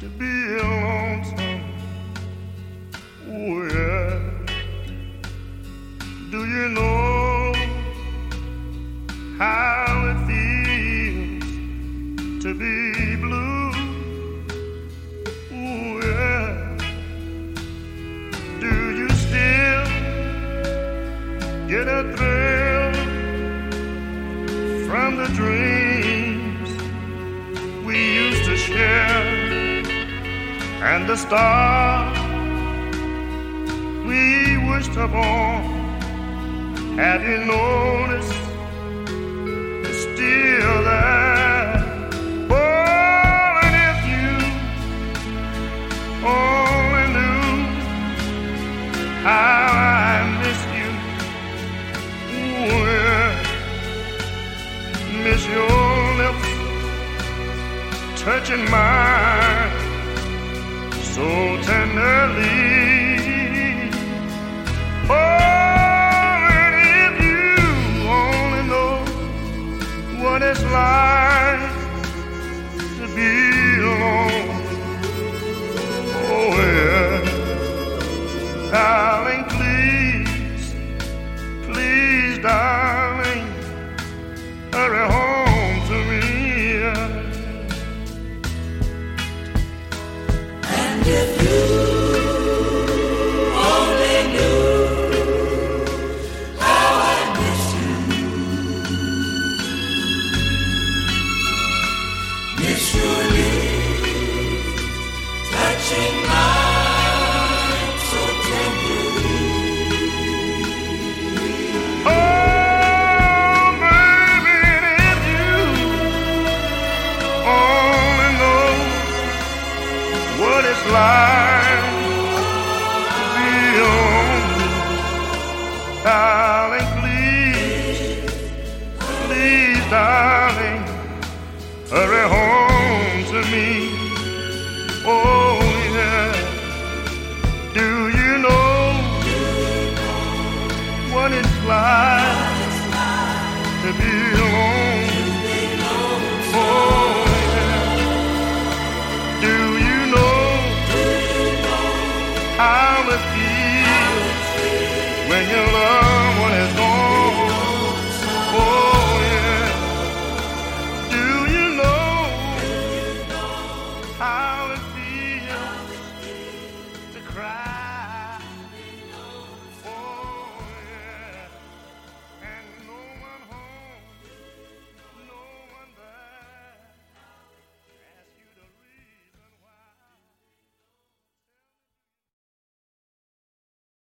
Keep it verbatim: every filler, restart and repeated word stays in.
to be lonesome. Oh, yeah. Do you know how it feels to be blue? Oh, yeah. Do you still get a thrill from the dreams we used to share and the stars we wished upon? Have you noticed it's still there? Oh, and if you only knew how I miss you, oh, yeah. Miss your lips touching mine so tenderly. Oh, what it's like to be alone. Oh, yeah. Darling, please, please, darling, hurry home to me. And if you only knew how I miss you, miss your lips touching mine so tenderly. Oh, baby, if you only know what it's like to be alone. Darling, please, please, darling, hurry home to me. Oh, yeah. Do you know what it's like to be alone?